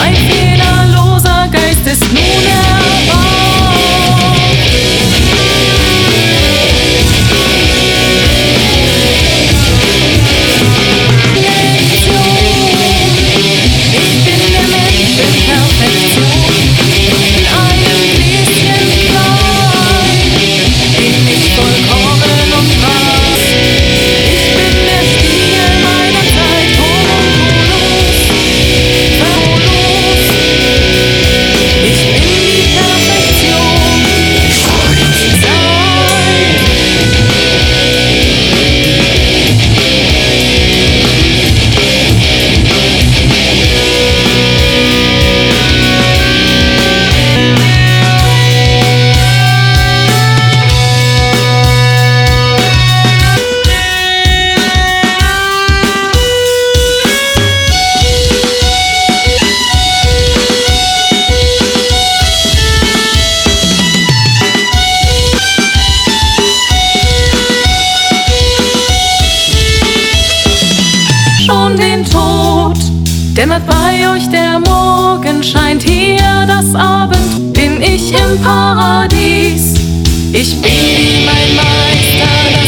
Mein fehlerloser Geist ist nun erwacht. Ich bin der Mensch in Perfektion. In einem Gläschen Wein bin ich vollkommen und wahr. Ich bin der Spiegel meiner Zeit, homolos, verholos. Ich bin die Perfektion, Sein. Schon den Tod dämmert bei euch der Morgen, scheint hier das Abend, bin ich im Paradies. Ich bin wie mein Meister.